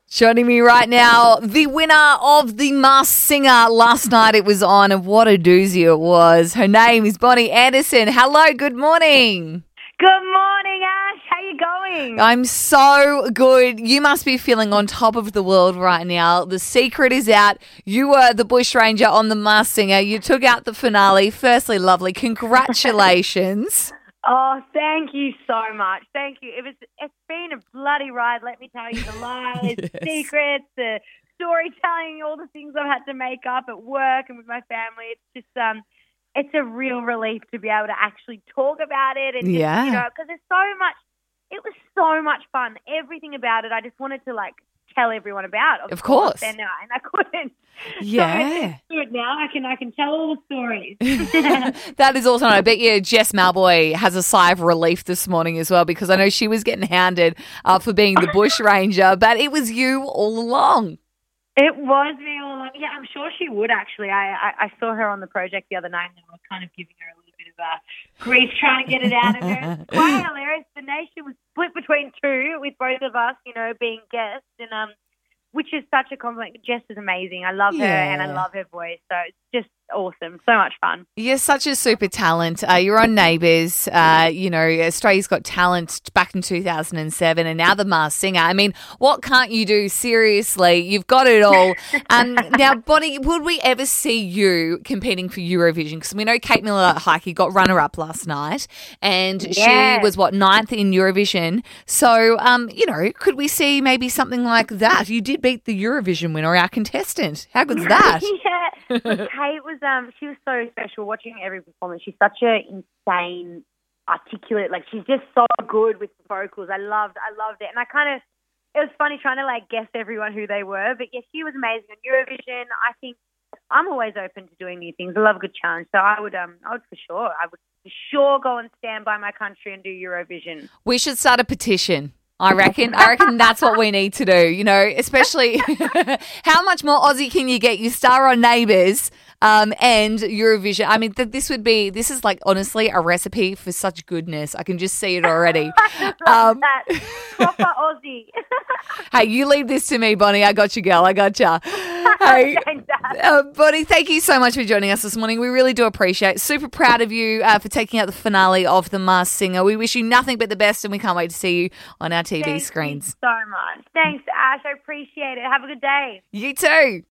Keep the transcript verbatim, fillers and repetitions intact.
Joining me right now, the winner of the Masked Singer. Last night it was on, and what a doozy it was. Her name is Bonnie Anderson. Hello, good morning. Good morning, Ash. How you going? I'm so good. You must be feeling on top of the world right now. The secret is out. You were the bushranger on the Masked Singer. You took out the finale. Firstly, lovely. Congratulations. Oh, thank you so much. Thank you. It was. It's been a bloody ride. Let me tell you, the lies, Yes. the secrets, the storytelling, all the things I've had to make up at work and with my family. It's just um, it's a real relief to be able to actually talk about it and just, Yeah. you know, because there's so much. It was so much fun. Everything about it, I just wanted to like tell everyone about. Of course. And, uh, and I couldn't. Yeah. So it's good now. I can I can tell all the stories. That is awesome. I bet you Jess Malboy has a sigh of relief this morning as well, because I know she was getting hounded uh, for being the bushranger, but it was you all along. It was me all along. Yeah, I'm sure she would actually. I, I, I saw her on the project the other night and I was kind of giving her a little bit of uh, grief trying to get it out of her. It's quite hilarious. The nation was split between two with both of us, you know, being guests, and um, which is such a compliment. Jess is amazing. I love her and I Yeah. love her voice. So it's just awesome. So much fun. You're such a super talent. Uh, you're on Neighbours. Uh, you know, Australia's Got Talent back in two thousand seven, and now the Masked Singer. I mean, what can't you do? Seriously, you've got it all. Um, now, Bonnie, would we ever see you competing for Eurovision? Because we know Kate Miller-Heidke got runner-up last night, and Yeah. she was, what, ninth in Eurovision. So, um, you know, could we see maybe something like that? You did beat the Eurovision winner, our contestant. How good's that? Yeah. Look, Kate was um she was so special watching every performance. She's such a insane, articulate, like she's just so good with the vocals. I loved I loved it. And I kind of it was funny trying to like guess everyone who they were. But yeah, she was amazing on Eurovision. I think I'm always open to doing new things. I love a good challenge. So I would um I would for sure I would for sure go and stand by my country and do Eurovision. We should start a petition. I reckon. I reckon that's what we need to do, you know, especially how much more Aussie can you get? You star on Neighbours um, and Eurovision. I mean, th- this would be, this is like honestly a recipe for such goodness. I can just see it already. Um, that proper Aussie. hey, you leave this to me, Bonnie. I got you, girl. I got you. Hey, Thanks, Dad. uh, Bonnie, thank you so much for joining us this morning. We really do appreciate it. Super proud of you uh, for taking out the finale of The Masked Singer. We wish you nothing but the best, and we can't wait to see you on our T V Thank screens. you so much. Thanks, Ash. I appreciate it. Have a good day. You too.